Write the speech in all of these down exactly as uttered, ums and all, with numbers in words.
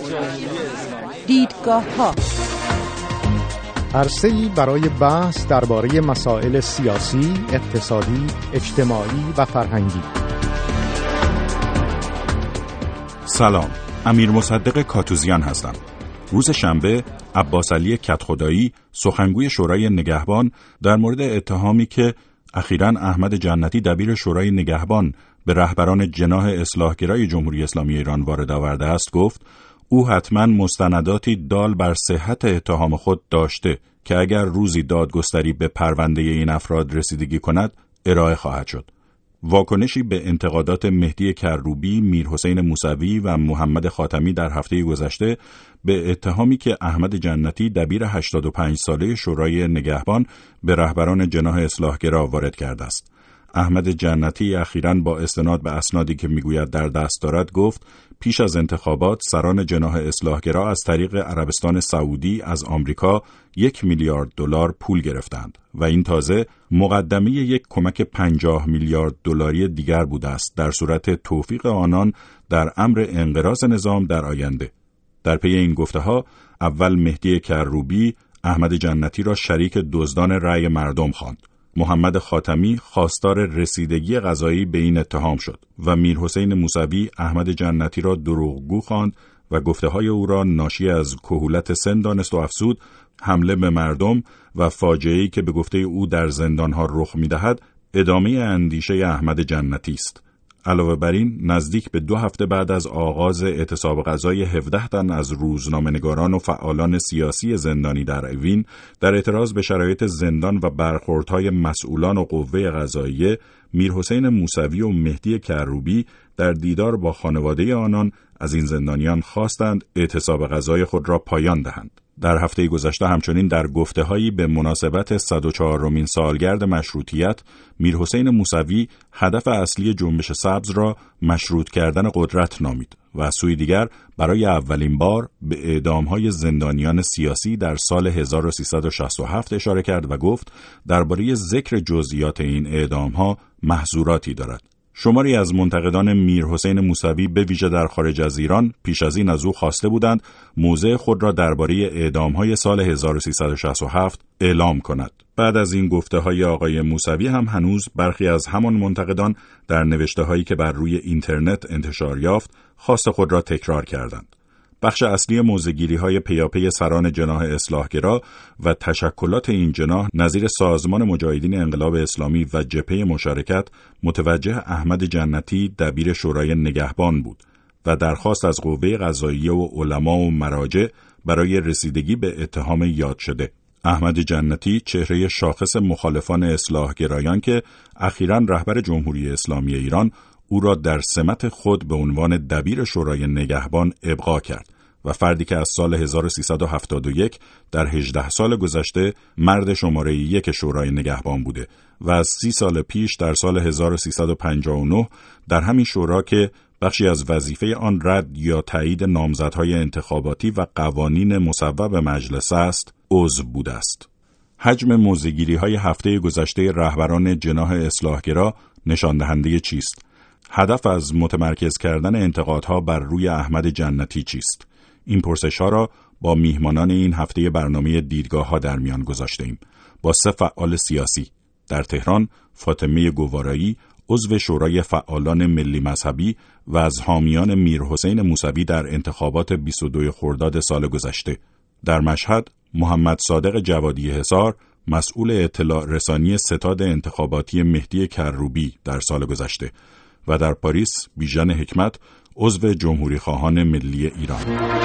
دیدگاه‌ها، عرصه‌ای برای بحث درباره مسائل سیاسی، اقتصادی، اجتماعی و فرهنگی. سلام، امیر مصدق کاتوزیان هستم. روز شنبه عباس علی کدخدایی، سخنگوی شورای نگهبان، در مورد اتهامی که اخیراً احمد جنتی دبیر شورای نگهبان به رهبران جناح اصلاحگرای جمهوری اسلامی ایران وارد آورده است گفت او حتما مستنداتی دال بر صحت اتهام خود داشته که اگر روزی دادگستری به پرونده این افراد رسیدگی کند ارائه خواهد شد. واکنشی به انتقادات مهدی کروبی، میرحسین موسوی و محمد خاتمی در هفته گذشته به اتهامی که احمد جنتی دبیر هشتاد و پنج ساله شورای نگهبان به رهبران جناح اصلاحگرا وارد کرده است. احمد جنتی اخیراً با استناد به اسنادی که میگوید در دست دارد گفت پیش از انتخابات سران جناح اصلاحگرا از طریق عربستان سعودی از آمریکا یک میلیارد دلار پول گرفتند و این تازه مقدمه یک کمک پنجاه میلیارد دلاری دیگر بوده است در صورت توفیق آنان در امر انقراض نظام در آینده. در پی این گفته‌ها اول مهدی کروبی احمد جنتی را شریک دزدان رأی مردم خواند. محمد خاتمی خواستار رسیدگی قضایی به این اتهام شد و میرحسین موسوی احمد جنتی را دروغگو خواند و گفته‌های او را ناشی از کهولت سن دانست و افزود حمله به مردم و فاجعه‌ای که به گفته او در زندان‌ها رخ می‌دهد ادامه اندیشه احمد جنتی است. علاوه بر این نزدیک به دو هفته بعد از آغاز اعتصاب قضایی هفده تن از روزنامه‌نگاران و فعالان سیاسی زندانی در اوین در اعتراض به شرایط زندان و برخوردهای مسئولان و قوه قضاییه، میرحسین موسوی و مهدی کروبی در دیدار با خانواده آنان از این زندانیان خواستند اعتصاب قضای خود را پایان دهند. در هفته گذشته همچنین در گفته‌هایی به مناسبت صد و چهارمین سالگرد مشروطیت، میرحسین موسوی هدف اصلی جنبش سبز را مشروط کردن قدرت نامید و از سوی دیگر برای اولین بار به اعدام‌های زندانیان سیاسی در سال هزار و سیصد و شصت و هفت اشاره کرد و گفت درباره ذکر جزئیات این اعدام‌ها محظوراتی دارد. شماری از منتقدان میرحسین موسوی به ویژه در خارج از ایران پیش از این از او خواسته بودند موضع خود را درباره اعدام‌های سال هزار و سیصد و شصت و هفت اعلام کند. بعد از این گفته‌های آقای موسوی هم هنوز برخی از همان منتقدان در نوشته‌هایی که بر روی اینترنت انتشار یافت خواست خود را تکرار کردند. بخش اصلی موضع‌گیری‌های پیاپی سران جناح اصلاحگرا و تشکلات این جناح نظیر سازمان مجاهدین انقلاب اسلامی و جبهه مشارکت متوجه احمد جنتی دبیر شورای نگهبان بود و درخواست از قوه قضاییه و علما و مراجع برای رسیدگی به اتهام یاد شده. احمد جنتی چهره شاخص مخالفان اصلاحگرایان که اخیراً رهبر جمهوری اسلامی ایران او را در سمت خود به عنوان دبیر شورای نگهبان ابقا کرد و فردی که از سال هزار و سیصد و هفتاد و یک در هجده سال گذشته مرد شماره یک شورای نگهبان بوده و از سی سال پیش در سال هزار و سیصد و پنجاه و نه در همین شورا که بخشی از وظیفه آن رد یا تایید نامزدهای انتخاباتی و قوانین مصوب مجلس است عضو بوده است. حجم موضع‌گیری‌های هفته گذشته رهبران جناح اصلاحگرا نشان دهنده چیست؟ هدف از متمرکز کردن انتقادها بر روی احمد جنتی چیست؟ این پرسش‌ها را با میهمانان این هفته برنامه دیدگاه‌ها در میان گذاشته‌ایم. با سه فعال سیاسی در تهران، فاطمه گوارایی، عضو شورای فعالان ملی مذهبی و از حامیان میرحسین موسوی در انتخابات بیست و دو خرداد سال گذشته. در مشهد، محمد صادق جوادی حصار، مسئول اطلاع رسانی ستاد انتخاباتی مهدی کروبی در سال گذشته و در پاریس بیژن حکمت، عضو جمهوری خواهان ملی ایران.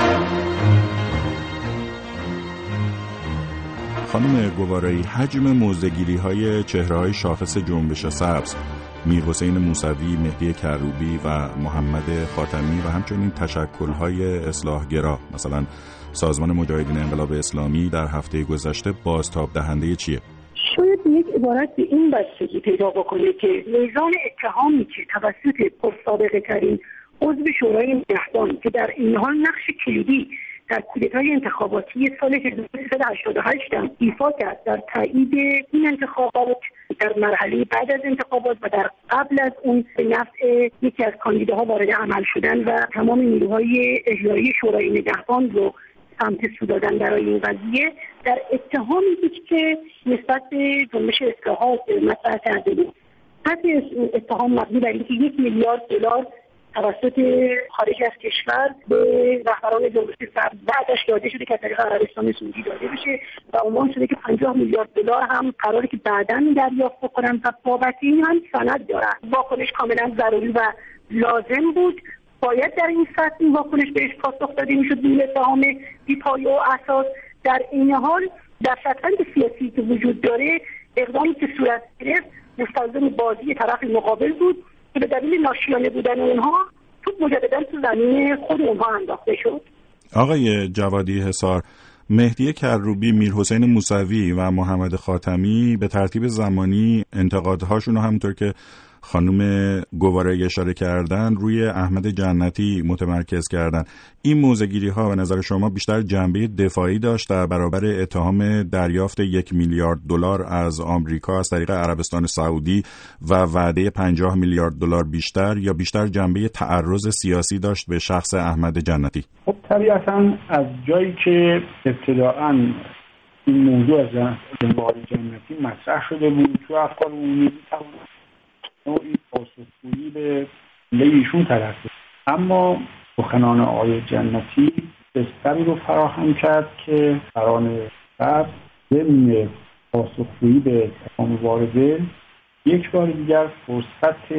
خانم گوارایی، حجم موضع‌گیری‌های چهره‌های شاخص جنبش سبز میرحسین موسوی، مهدی کروبی و محمد خاتمی و همچنین تشکل‌های اصلاحگرا مثلا سازمان مجاهدین انقلاب اسلامی در هفته گذشته بازتاب دهنده چیه؟ شاید یک عبارت به این بستگی پیدا بکنه که میزان اتهامی که توسط پرسابقه ترین عضو شورای نگهبان که در این حال نقش کلیدی در کودتای انتخاباتی سال هزار و سیصد و هشتاد و هشت هم ایفا کرد در تایید این انتخابات در مرحله بعد از انتخابات و در قبل از اون به نفع یکی از کاندیداها وارد عمل شدن و تمام نیروهای اجرایی شورای نگهبان رو سمت سو دادن برای این قضیه، در اتهامی بود که نسبت به جنبش اصلاحات مطرح کرده بود. پس اتهام مبنی بر اینکه یک میلیارد دلار توسط خارج از کشور به رهبران جنبش سبز بعدش داده شده که از طریق عربستان سعودی داده بشه و عنوان شده که پنجاه میلیارد دلار هم قراره که بعداً دریافت بکنن و بابت این هم سند دارن. واکنش کاملا ضروری و لازم بود. باید در این سطح این واکنش بهش پاسخ داده میشد بدون اتهام بی‌پایه و اساس. در این حال در شطرنج سیاسی که وجود داره اقدامی که صورت گرفت مستلزم بازی طرف مقابل بود که به دلیل ناشیانه بودن اونها توپ مجددا تو زمین خود اونها انداخته شد. آقای جوادی حصار، مهدی کروبی، میرحسین موسوی و محمد خاتمی به ترتیب زمانی انتقادهاشون رو همونطور که خانم گواره اشاره کردن روی احمد جنتی متمرکز کردن. این موضع‌گیری ها به نظر شما بیشتر جنبه دفاعی داشت در برابر اتهام دریافت یک میلیارد دلار از آمریکا از طریق عربستان سعودی و وعده پنجاه میلیارد دلار بیشتر، یا بیشتر جنبه تعرض سیاسی داشت به شخص احمد جنتی؟ خب طبیعتاً از جایی که ابتداءً این موضوع از جنبه جنتی مطرح شده بود تو افکار عمومی نوعی پاسخگویی به ایشون طرف بود، اما سخنان آقای جنتی بستری رو فراهم کرد که سران سبز ضمن پاسخگویی به اتهام وارده یک بار دیگر فرصت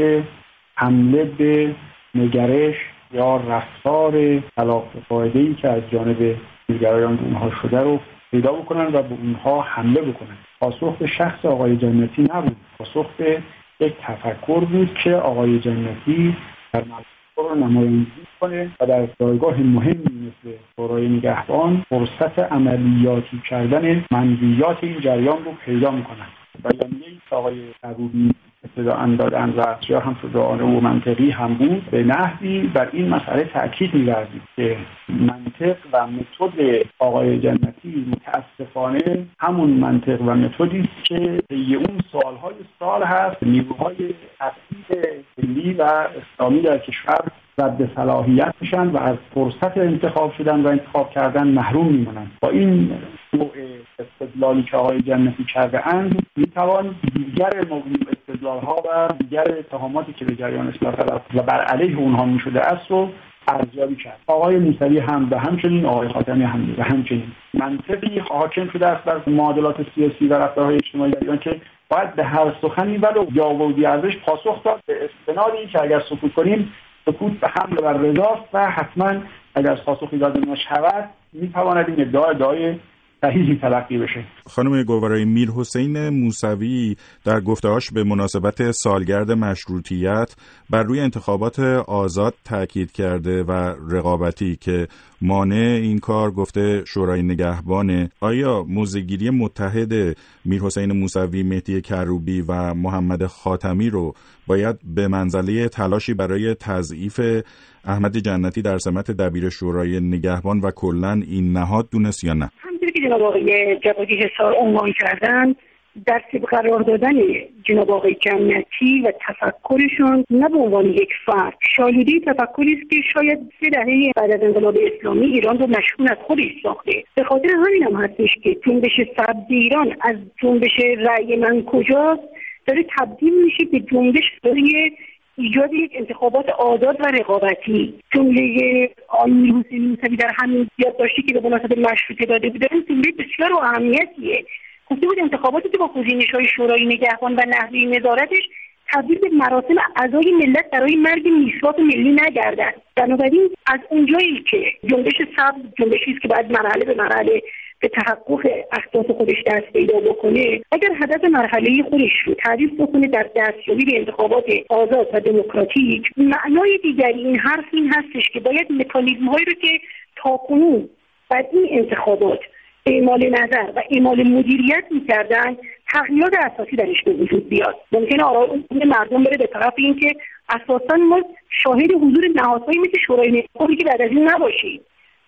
حمله به نگرش یا رفتار خلاف قاعده‌ای که از جانب نگرایان به اونها شده رو پیدا بکنن و به اونها حمله بکنن. پاسخ به شخص آقای جنتی نبود، پاسخ به یک تفکر بود که آقای جنتی در مجلس رو نمایندگی کنه و در جایگاه مهمی مثل شورای نگهبان فرصت عملیاتی کردن منظوریات این جریان رو پیدا میکنن. بیانیه‌ای که آقای کروبی ابتداء دادن و بسیار هم شجاعانه و منطقی هم بود، به نحوی بر این مسئله تأکید می‌ورزید که منطق و متد آقای جنتی متاسفانه همون منطق و متدی است که طی اون سالهای سال هست نیروهای اصلی ملی و اسلامی در کشور رد صلاحیت میشن و از فرصت انتخاب شدن و انتخاب کردن محروم میمونن. با این نوع استدلالی که آقای جنتی کرده اند میتوان دیگر استدلال ها و دیگر اتهاماتی که به جریان اصلاح طلب و بر علیه اونها میشده است رو ارزیابی کرد. آقای موسوی هم به همچنین، آقای خاتمی هم به همچنین. منطقی حاکم شده است بر معادلات سیاسی و رفتارهای اجتماعی در ایران که باید به هر سخنی ولو جاودی ارزش پاسخ داد به استنادی که اگر سکوت کنیم سکوت به حمله بر رضاست و حتما اگر پاسخی داده نشود میتواند این ادعا ادعای صحیحی تلقی بشه. خانم گوارای، میرحسین موسوی در گفته‌هاش به مناسبت سالگرد مشروطیت بر روی انتخابات آزاد تاکید کرده و رقابتی که مانع این کار گفته شورای نگهبانه. آیا موضع‌گیری متحد میرحسین موسوی، مهدی کروبی و محمد خاتمی رو باید به منزله تلاشی برای تضعیف احمد جنتی در سمت دبیر شورای نگهبان و کلاً این نهاد دونست یا نه؟ همونطوری که جناب آقای جوادی حصار عنوان کردن، در سیب قرار دادن جناب آقای جنتی و تفکرشون نه به عنوان یک فرد، شالوده تفکری است که شاید سه دهه بعد از انقلاب اسلامی ایران رو مشهور از خودش ساخته. به خاطر همین هم هستش که جنبش سبز ایران از جنبش رأی من کجاست داره تبدیل میشه به جنبش برای ایجاد یک انتخابات آزاد و رقابتی. جمله آقای میرحسین موسوی در همین یادداشتی که به مناسبت مشروطه داده بود جمله بسیار اهمیتیه. گفته بود انتخاباتی که با گزینش‌های شورای نگهبان و نحوه نظارتش تبدیل به مراسم عزای ملت برای مرگ میثاق ملی نگردد. بنابراین از اونجایی که جنبش سبز جنبشی است که باید مرحله به مرحله به تحقق اهداف خودش دست پیدا بکنه، اگر هدف مرحله خودش رو تعریف بکنه در دستیابی به انتخابات آزاد و دموکراتیک، معنای دیگری این حرف این هستش که باید مکانیزم‌هایی رو که تاکنون بر این انتخابات اعمال نظر و اعمال مدیریت می‌کردن تغییرات اساسی درش به وجود بیاد. ممکنه آرای مردم بره به طرف این که اساساً ما شاهد حضور نهادهایی مثل شورای نگهبان که بعد از این نباشیم.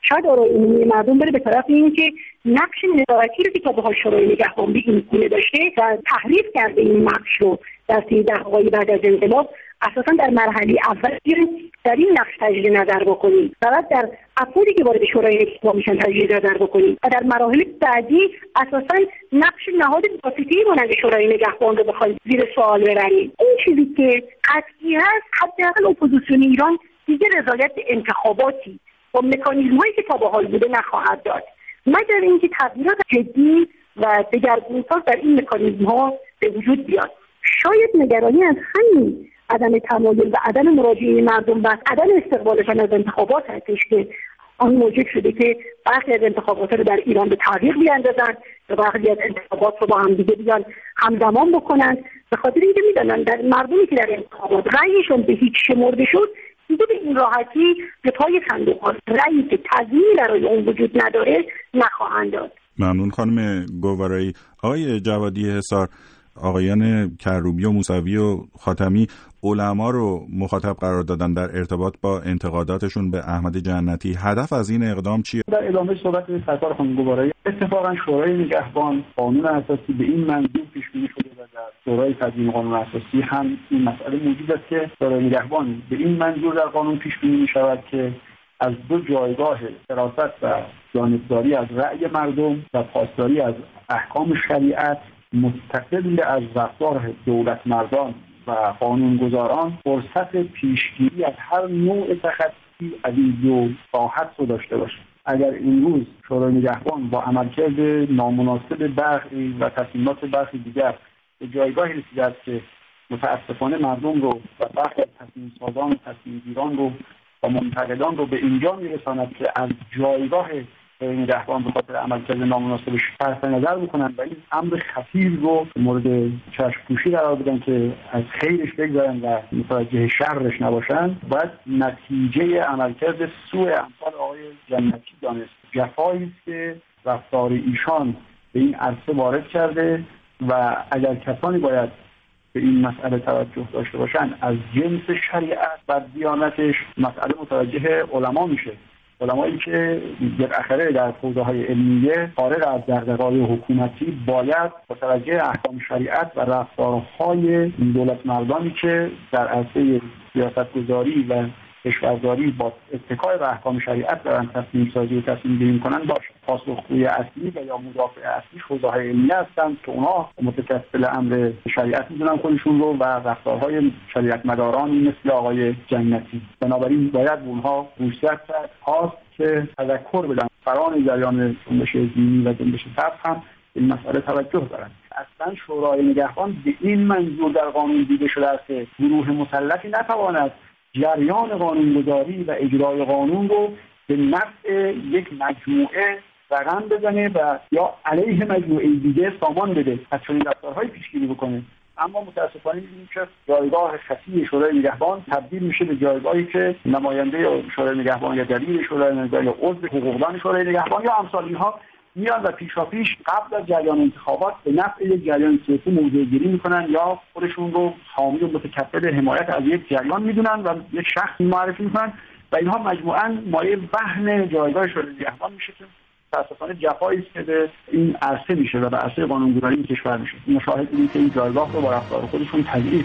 شاید آرای عمومی مردم بره به طرف اینکه نقش نظارتی رو که تا به حال شورای نگهبان به این گونه داشته و تحریف کرده این نقش رو در سی دقایق بعد از انقلاب، اساسا در مرحله اول در این نقش تجدید نظر بکنیم و بعد در افرادی که وارد شورای نگهبان میشن تجدید نظر بکنیم و در مراحل بعدی اساسا نقش نهاد واسطه‌ای مانند شورای نگهبان رو بخوایم زیر سوال ببریم. این چیزی که قطعی هست، حداقل اپوزیسیون ایران دیگه رضایت انتخاباتی با مکانیزم‌هایی که تا به حال بوده نخواهد داد، مگر اینکه تغییرات جدی و دگرگون‌ساز در این مکانیزم‌ها به وجود بیاد. شاید نگرانی از همین عدم تمایل و عدم مراجعه مردم و عدم استقبالشان از انتخابات هستش که آن موجب شده که برخی از انتخابات رو در ایران به تعویق بیاندازن و برخی از انتخابات رو با هم دیگه بیان همزمان بکنن، به خاطر اینکه میدونن در مردمی که در انتخابات رأیشون به هیچ شمرده شد دیگه به این راحتی به پای صندوق رأیی که تضمینی برای اون وجود نداره نخواهند داد. ممنون خانم گوارایی. آقای جوادی حصار، آقایان کروبی و موسوی و خاتمی علما رو مخاطب قرار دادن در ارتباط با انتقاداتشون به احمد جنتی. هدف از این اقدام چیه؟ در ادامه صحبت سرکار خانم گوارایی، اتفاقا شورای نگهبان قانون اساسی به این منظور پیش بینی شده و در شورای تدوین قانون اساسی هم این مسئله موجود است که شورای نگهبان به این منظور در قانون پیش بینی می شود که از دو جایگاه حراست و جانبداری از رأی مردم و پاسداری از احکام شریعت مستقل از رفتار دولت مردان و قانونگذاران فرصت پیشگیری از هر نوع تخطی از این دو ساحت رو داشته باشه. اگر این روز شورای نگهبان با عملکرد نامناسب برخی و تصمیمات برخی دیگر به جایگاهی رسیده است که متاسفانه مردم رو و برخی از تصمیم سازان و تصمیم گیران رو و منتقدان رو به اینجا میرساند که از جایگاه نگهبان به خاطر عملکرد نامناسبش صرف نظر میکنن و این امر خطیر رو مورد چشم‌پوشی قرار بدن که از خیرش بگذارن و متوجه شرش نباشن، باید نتیجه عملکرد سوء امثال آقای جنتی دانست. جفایی است که رفتار ایشان به این عرصه وارد کرده و اگر کسانی باید به این مسئله توجه داشته باشن از جنس شریعت و دیانتش، مسئله متوجه علما میشه. علمایی که بالاخره در حوزه‌های علمیه فارغ از دغدغه‌های حکومتی باید متوجه احکام شریعت و رفتارهای دولت مردانی که در عرصه سیاست‌گذاری و کشورداری با اتکای به احکام شریعت دارن تصمیم سازی و تصمیم گیری می‌کنن باشه. پاسخگوی اصلی و یا مدافع اصلی حوزه‌های علمیه هستند که اونها متکفل امر شریعت می‌دونن خودشون رو و رفتارهای شریعت مدارانی مثل آقای جنتی. بنابراین باید اونها گوشزد هاست که تذکر بدن فران جریان جنبش دینی و جنبش سبز هم این مسئله توجه دارن. اصلا شورای نگهبان به این منظور در قانون دیده شده است که گروه مسلحی نتواند جریان قانونگذاری و اجرای قانون رو به نفع یک مجموعه رقم بزنه و یا علیه مجموعه دیگه سامان بده، از چنین رفتارهایی پیشگیری بکنه. اما متاسفانه می‌بینیم که جایگاه خفی شورای نگهبان تبدیل میشه به جایگاهی که نماینده شورای نگهبان یا دبیر شورای نگهبان یا عضو حقوقدان شورای نگهبان یا امثال اینها میان و پیشاپیش قبل از جریان انتخابات به نفع یک جریان سیاسی موضع گیری میکنن یا خودشون رو حامی و متکفل حمایت از یک جریان میدونن و یک شخص معرفی میکنن و اینها مجموعاً مایه وهن جایگاه شورای نگهبان میشه که متاسفانه جفایی است که به این عرصه میشه و به عرصه قانونگذاری این کشور میشه. این شاهد این که این جایگاه رو با رفتار خودشون تضعیف.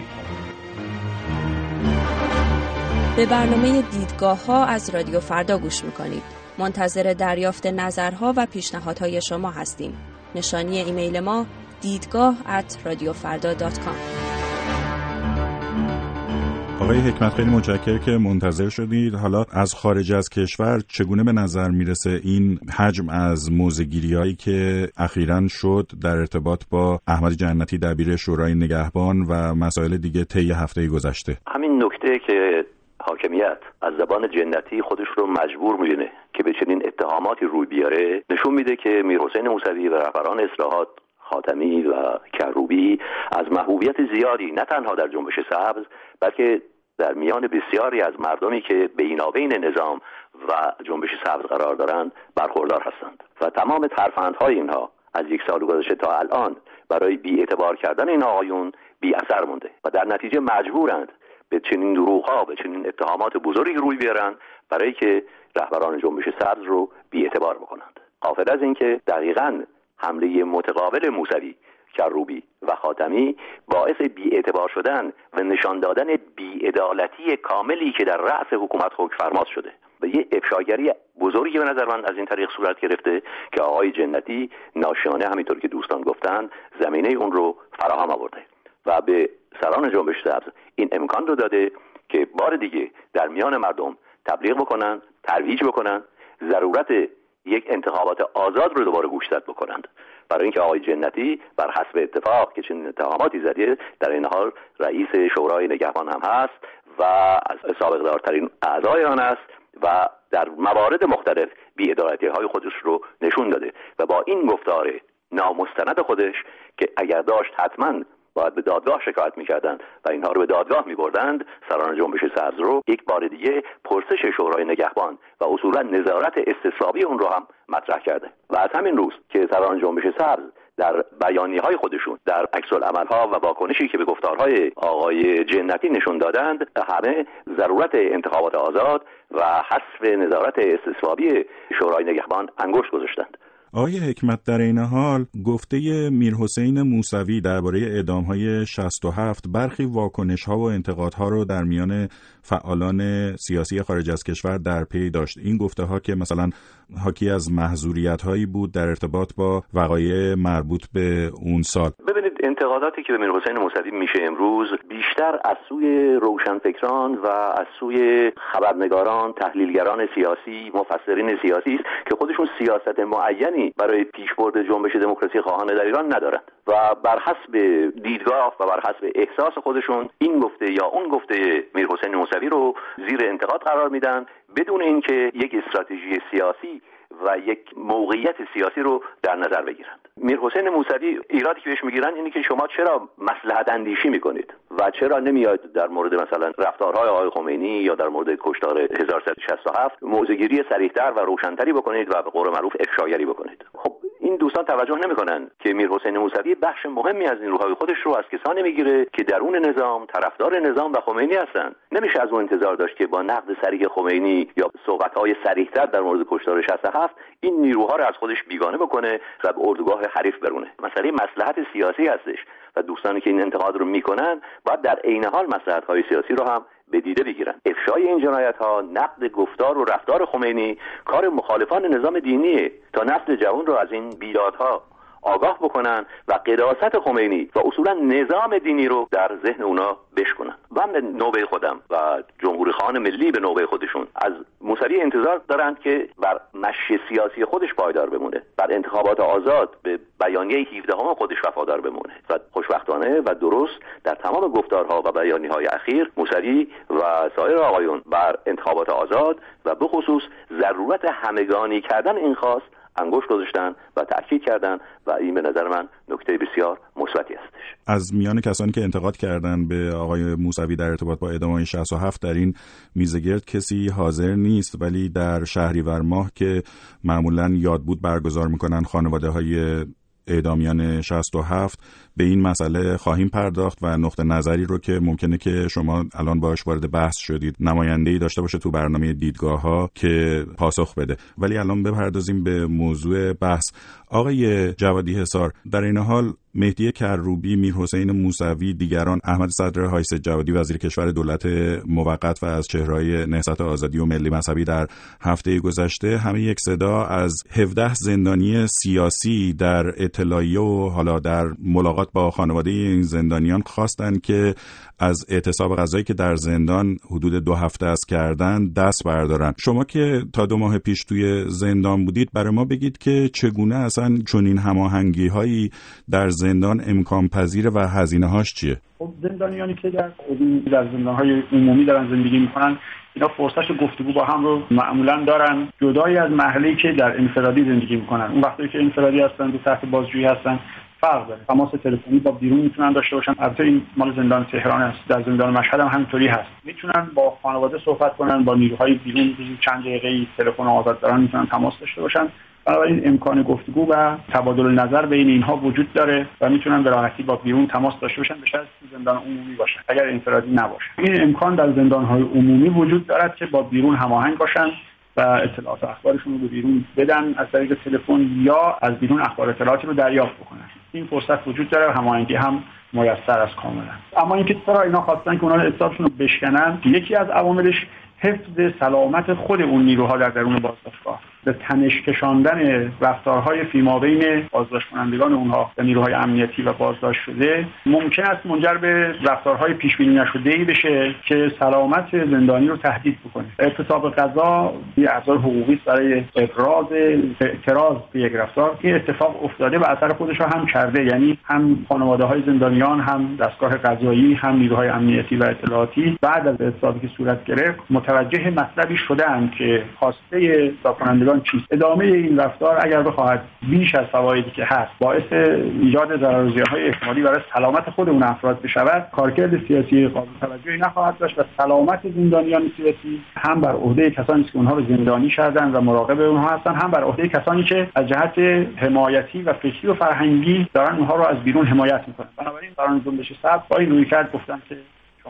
به برنامه دیدگاه ها از رادیو فردا گوش میکنید. منتظر دریافت نظرها و پیشنهادهای شما هستیم. نشانی ایمیل ما دیدگاه ات رادیو فردا دات کام. آقای حکمت خیلی متشکرم که منتظر شدید. حالا از خارج از کشور چگونه به نظر میرسه این حجم از موضع‌گیری‌هایی که اخیراً شد در ارتباط با احمد جنتی دبیر شورای نگهبان و مسائل دیگه طی هفته گذشته؟ همین نکته که حاکمیت از زبان جنتی خودش رو مجبور می‌بینه که به چنین اتهاماتی روی بیاره نشون میده که میرحسین موسوی و رهبران اصلاحات خاتمی و کروبی از محبوبیت زیادی نه تنها در جنبش سبز بلکه در میان بسیاری از مردمی که بینابین نظام و جنبش سبز قرار دارند برخوردار هستند و تمام ترفندهای اینها از یک سال گذشته تا الان برای بی اعتبار کردن این آقایون بی اثر مونده و در نتیجه مجبورند به چنین دروغ‌ها به چنین اتهامات بزرگی روی بیارن برای که رهبران جنبش سبز رو بی‌اعتبار بکنند. غافل از اینکه دقیقاً حمله متقابل موسوی، کروبی و خاتمی باعث بی‌اعتبار شدن و نشان دادن بی‌عدالتی کاملی که در رأس حکومت حکمفرما شده و یه افشاگری بزرگی به نظر من از این طریق صورت گرفته که آقای جنتی ناشیانه همینطور که دوستان گفتن زمینه اون رو فراهم آورده و به سران جنبش سبز این امکان رو داده که بار دیگه در میان مردم تبلیغ بکنن، ترویج بکنن، ضرورت یک انتخابات آزاد رو دوباره گوشزد بکنند. برای اینکه آقای جنتی بر حسب اتفاق که چنین اتهاماتی زده در این حال رئیس شورای نگهبان هم هست و از سابق دارترین اعضای آن است و در موارد مختلف بی‌عدالتی‌های خودش رو نشون داده و با این گفتار نامستند خودش که اگر داشت حتما باید به دادگاه شکایت می‌کردند و اینها رو به دادگاه می‌بردند، سران جنبش سبز رو یک بار دیگه پرسش شورای نگهبان و اصولا نظارت استصوابی اون رو هم مطرح کرده و از همین روز که سران جنبش سبز در بیانیه‌های خودشون در عکس‌العمل‌ها و واکنشی که به گفتارهای آقای جنتی نشون دادند همه ضرورت انتخابات آزاد و حذف نظارت استصوابی شورای نگهبان انگشت گذاشتند. آقای حکمت، در این حال گفته میرحسین موسوی درباره اعدام‌های شصت و هفت برخی واکنش‌ها و انتقادها رو در میان فعالان سیاسی خارج از کشور در پی داشت. این گفته‌ها که مثلا حاکی از محظوریت‌هایی بود در ارتباط با وقایع مربوط به اون سال. ببینید انتقاداتی که به میرحسین موسوی میشه امروز بیشتر از سوی روشنفکران و از سوی خبرنگاران، تحلیلگران سیاسی، مفسرین سیاسی است که خودشون سیاست معینی برای پیشبرد جنبش دموکراسی خواهانه در ایران ندارند و بر حسب دیدگاه و بر حسب احساس خودشون این گفته یا اون گفته میرحسین موسوی رو زیر انتقاد قرار میدن بدون اینکه یک استراتژی سیاسی و یک موقعیت سیاسی رو در نظر بگیرند. میرحسین موسوی ایرادی که بهش میگیرن اینه که شما چرا مصلحت اندیشی میکنید و چرا نمیاد در مورد مثلا رفتارهای آقای خمینی یا در مورد کشتار هزار و سیصد و شصت و هفت موضع‌گیری صریح‌تر و روشن‌تری بکنید و به قول معروف افشاگری بکنید. خب این دوستان توجه نمیکنن که میرحسین موسوی بخش مهمی از نیروهای خودش رو از کسانی میگیره که درون نظام طرفدار نظام و خمینی هستن. نمیشه از اون انتظار داشت که با نقد صریح خمینی یا صحبت‌های صریح‌تر در مورد کشتار شصت و هفت این نیروها رو از خودش بیگانه بکنه و به اردوگاه حریف برونه. مسئله مصلحت سیاسی هستش و دوستانی که این انتقاد رو میکنن باید در عین حال مصلحت‌های سیاسی رو هم به دیده بگیرن. افشای این جنایت‌ها، نقد گفتار و رفتار خمینی کار مخالفان نظام دینیه تا نسل جوان رو از این بیدادها آگاه بکنن و قداست خمینی و اصولا نظام دینی رو در ذهن اونا بشکنن. و من به نوبه خودم و جمهوری خواهان ملی به نوبه خودشون از موسوی انتظار دارند که بر مشی سیاسی خودش پایدار بمونه، بر انتخابات آزاد به بیانیه هفدهم خودش وفادار بمونه و خوشبختانه و درست در تمام گفتارها و بیانیه‌های اخیر موسوی و سایر آقایون بر انتخابات آزاد و به خصوص ضرورت همگانی کردن این خواست انگشت گذاشتن و تاکید کردن و این به نظر من نکته بسیار مثبتی هستش. از میان کسانی که انتقاد کردن به آقای موسوی در ارتباط با اعدام شصت و هفت در این میزگرد کسی حاضر نیست، ولی در شهریور ماه که معمولاً یادبود برگزار میکنن خانواده‌های اعدامیان شصت و هفت به این مسئله خواهیم پرداخت و نقطه نظری رو که ممکنه که شما الان باهاش وارد بحث شدید نماینده‌ای داشته باشه تو برنامه دیدگاه‌ها که پاسخ بده. ولی الان بپردازیم به موضوع بحث. آقای جوادی حصار، در این حال مهدی کروبی، میرحسین موسوی، دیگران، احمد صدر حایث جوادی وزیر کشور دولت موقت و از چهره‌های نهضت آزادی و ملی مذهبی در هفته گذشته همه یک صدا از هفده زندانی سیاسی در اطلاعیه و حالا در ملاقات با خانواده این زندانیان خواستند که از اعتصاب غذایی که در زندان حدود دو هفته است کردن دست بردارن. شما که تا دو ماه پیش توی زندان بودید برای ما بگید که چگونه اصلا چنین هماهنگی‌هایی در زندان امکان پذیر و هزینه‌هاش چیه؟ خب زندانیانی که در در زندان‌های عمومی دارن زندگی می‌کنن اینا فرصت گفتگو با هم رو معمولاً دارن، جدای از مرحله‌ای که در انفرادی زندگی می‌کنن. اون وقتی که انفرادی هستن و تحت بازجویی هستن فرق داره. تماس تلفنی با بیرون میتونن داشته باشن. البته این مال زندان تهران است. در زندان مشهد هم همینطوری هست. میتونن با خانواده صحبت کنن، با نیروهای بیرون چند دقیقه‌ای تلفن آزاد دارن میتونن تماس داشته باشن. بنابراین امکان گفتگو و تبادل نظر بین اینها وجود داره و میتونن به راحتی با بیرون تماس داشته باشن، به شرطی که زندان عمومی باشه. اگر انفرادی نباشه این امکان در زندان‌های عمومی وجود دارد که با بیرون هماهنگ باشن و اطلاعات اخبارشون رو به بیرون بدن از طریق تلفن یا از بیرون اخبار اطلاعاتی رو دریافت بکنن. این فرصت وجود داره و هماهنگی هم میسر است کاملا. اما اینکه چرا اینا خواستن که اونا اعتصابشون رو بشکنن، یکی از عواملش حفظ سلامت خود اون نیروها در درون بازداشتگاه، به تنش کشاندن رفتارهای فیمابین بازداشت کنندگان اونها و نیروهای امنیتی و بازداشت شده ممکن است منجر به رفتارهای پیش بینی نشده‌ای بشه که سلامت زندانی رو تهدید بکنه. اعتصاب قضا یه ابزار حقوقی است برای ابراز اعتراض به یک رفتار. این اتفاق افتاده و اثر خودش رو هم کرده، یعنی هم خانواده‌های زندانیان، هم دستگاه قضایی، هم نیروهای امنیتی و اطلاعاتی بعد از اعتصابی که صورت گرفت متوجه مطلبی شدند که خواسته اعتصاب کنندگان چیست. ادامه این رفتار اگر بخواهد بیش از فوایدی که هست باعث ایجاد ضرر و زیان‌های احتمالی برای سلامت خود اون افراد بشود، کارکرد سیاسی قابل توجهی نخواهد داشت و سلامت زندانیان سیاسی هم بر عهده کسانی که اونها رو زندانی کردن و مراقب اونها هستن، هم بر عهده کسانی که از جهت حمایتی و فکری و فرهنگی دارن اونها رو از بیرون حمایت میکنن. بنابراین برای جنبش سبز با این رویکرد گفتن که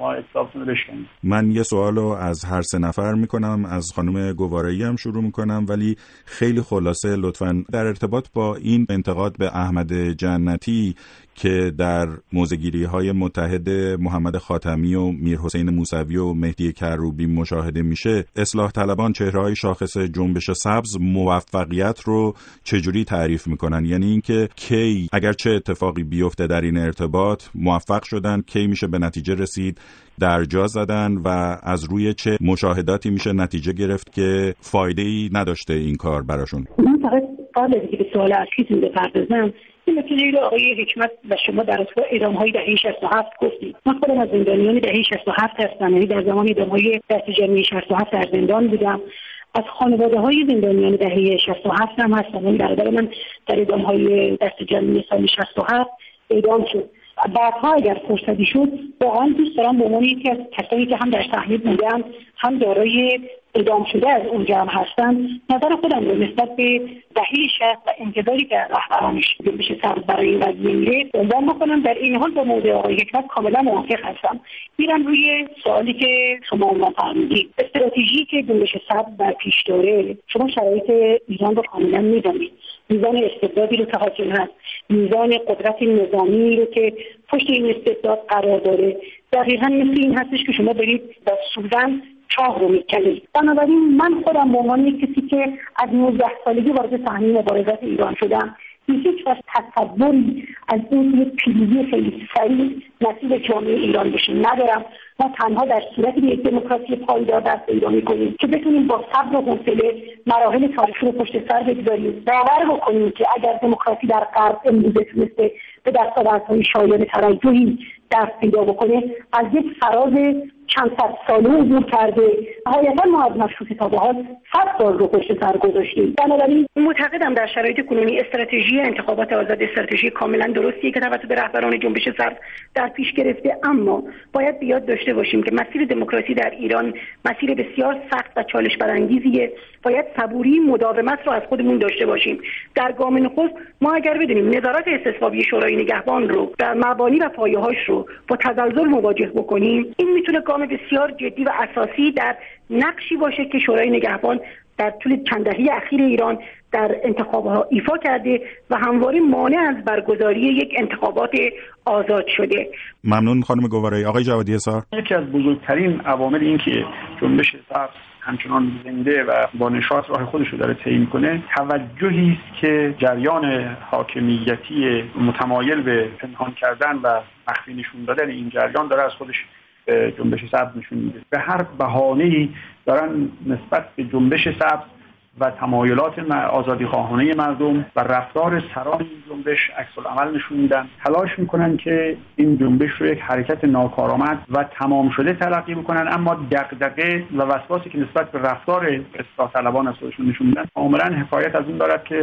من یه سوالو از هر سه نفر میکنم، از خانم گوارایی هم شروع میکنم، ولی خیلی خلاصه لطفاً در ارتباط با این انتقاد به احمد جنتی که در موضع‌گیری‌های متحد محمد خاتمی و میرحسین موسوی و مهدی کروبی مشاهده میشه، اصلاح طلبان چهره‌های شاخص جنبش سبز موفقیت رو چجوری تعریف میکنن؟ یعنی اینکه کی اگر چه اتفاقی بیفته در این ارتباط موفق شدن، کی میشه به نتیجه رسید، درجا زدن و از روی چه مشاهداتی میشه نتیجه گرفت که فایده‌ای نداشته این کار براشون؟ من فقط قبل از اینکه به سوال اصلیتون بپردازم، این نتیجه رو آقای حکمت و شما در رابطه با اعدام‌های دهه شصت و هفت گفتید. من خودم از زندانیان دهه شصت و هفت هستم، یعنی در زمان اعدام‌های دست جمعی شصت و هفت در زندان بودم. از خانواده‌های زندانیان دهه شصت و هفت هم هستم، یعنی برادر من در اعدام‌های دست جمعی سال شصت و هفت اعدام شد. بعدها اگر فرصتی شد واقعا دوست دارم به عنوان یکی از کسانی که هم در صحنه بودن هم دارای اعدام شده از اونجا هم هستن نظر خودم رو نسبت به دهه شصت و انتظاری که رهبرانش جنبش سبز برای این قضیه میره عنوان بکنم. در این حال با موضوع آقای حکمت کاملا موافق هستم. میرم روی سوالی که شما عنوان فرمودید، استراتژی که جنبش سبز در پیش داره. شما شرایط ایران رو کاملا میدونید، میزان استبدادی رو که حاکم هست، میزان قدرت نظامی رو که پشت این استبداد قرار داره، دقیقاً مثل این هستش که شما برید با سوزن چاه رو میکنید. بنابراین من خودم به عنوان کسی که از نوزده سالگی وارد صحنه مبارزات ایران شدم، هیچ وقت تصوری از این یک پیروزی خیلی سریع نصیب جامعه ایران بشه ندارم. ما تنها در صورتی به یک دموکراسی پایدار دست پیدا می‌کنیم که بتونیم با صبر و حوصله مراحل تاریخی رو پشت سر بگذاریم، باور بکنیم که اگر دموکراسی در غرب امروزه تونسته به دستاوردهای شایان توجهی دست پیدا بکنه، از یک فراز چند صد ساله عبور کرده. نهایتا ما از مشروطه تا به حال صد سال رو پشت سر گذاشتیم. بنابراین معتقدم در شرایط کنونی استراتژی انتخابات آزاد استراتژی کاملا درستیه که توسط رهبران جنبش سبز در پیش گرفته، اما باید بیاد داشته باشیم که مسیر دموکراسی در ایران مسیر بسیار سخت و چالش برانگیزیه. باید صبوری مداومت رو از خودمون داشته باشیم. در گام نخست ما اگر بدونیم نظارت استصوابی شورای نگهبان رو در مبانی و پایه‌هاش رو با تزلزل مواجه بکنیم، این میتونه گام بسیار جدی و اساسی در نقشی باشه که شورای نگهبان در طول چند دهه اخیر ایران در انتخابات ایفا کرده و همواره مانع از برگزاری یک انتخابات آزاد شده. ممنون خانم گوارایی. آقای جوادی حصار، یکی از بزرگترین عوامل این که جنبش سبز همچنان زنده و با نشاط راه خودش رو داره طی می‌کنه، توجهی است که جریان حاکمیتی متمایل به پنهان کردن و مخفی نشون دادن این جریان داره از خودش جنبش سبز نشون میده. به هر بهانه‌ای دارن نسبت به جنبش سبز و تمایلات آزادی خواهانه مردم و رفتار سران این جنبش عکس العمل نشون میدن. تلاش میکنن که این جنبش رو یک حرکت ناکارآمد و تمام شده تلقی بکنن، اما دغدغه و وسواسی که نسبت به رفتار اصلاح طلبان از خودشون نشون میدن کاملا حکایت از این دارد که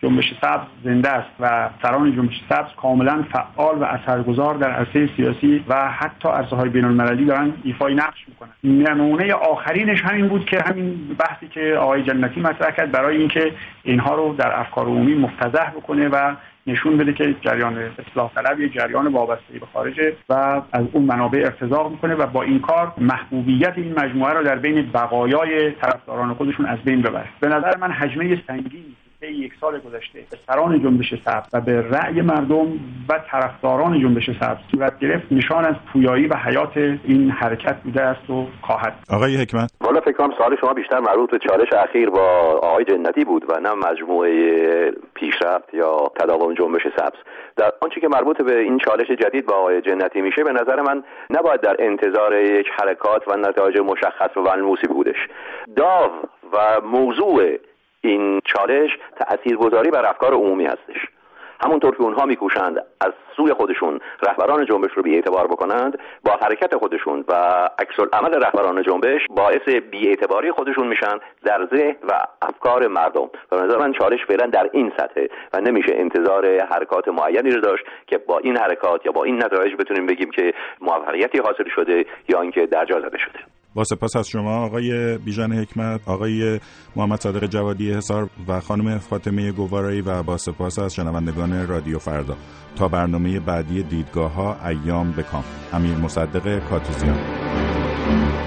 جنبش سبز زنده است و سران جنبش سبز کاملا فعال و اثرگذار در عرصه سیاسی و حتی عرصه‌های بین‌المللی دارن ایفای نقش میکنن. نمونه آخرینش همین بود که همین بحثی که آقای جنتی مطرح کرد برای اینکه اینها رو در افکار عمومی مفتضح بکنه و نشون بده که جریان اصلاح طلب یک جریان وابسته به خارجه و از اون منابع ارتزاق میکنه و با این کار محبوبیت این مجموعه رو در بین بقایای طرفداران خودشون از بین ببره. به نظر من حجمه سنگینی طی یک سال گذشته به سران جنبش سبز و به رأی مردم و طرفداران جنبش سبز صورت گرفت نشان از پویایی و حیات این حرکت بوده است و خواهد. آقای حکمت، والا فکر کنم سوال شما بیشتر مربوط به چالش اخیر با آقای جنتی بود و نه مجموعه پیشرفت یا تداوم جنبش سبز. در آنچه که مربوط به این چالش جدید با آقای جنتی میشه، به نظر من نباید در انتظار یک حرکات و نتایج مشخص و ملموسی بودش. داو و موضوع این چالش تأثیرگذاری بر افکار عمومی هستش. همونطور که اونها میکوشند از سوی خودشون رهبران جنبش رو بی‌اعتبار بکنند، با حرکت خودشون و عکس العمل رهبران جنبش باعث بی‌اعتباری خودشون میشن در ذهن و افکار مردم. به نظر من چالش فعلا در این سطحه و نمیشه انتظار حرکات معینی رو داشت که با این حرکات یا با این نتایج بتونیم بگیم که موفقیتی حاصل شده یا اینکه درجا زده شده. با سپاس از شما آقای بیژن حکمت، آقای محمد صادق جوادی حصار و خانم فاطمه گوارایی و با سپاس از شنوندگان رادیو فردا. تا برنامه بعدی دیدگاه‌ها، ایام بکام. امیر مصدق کاتوزیان.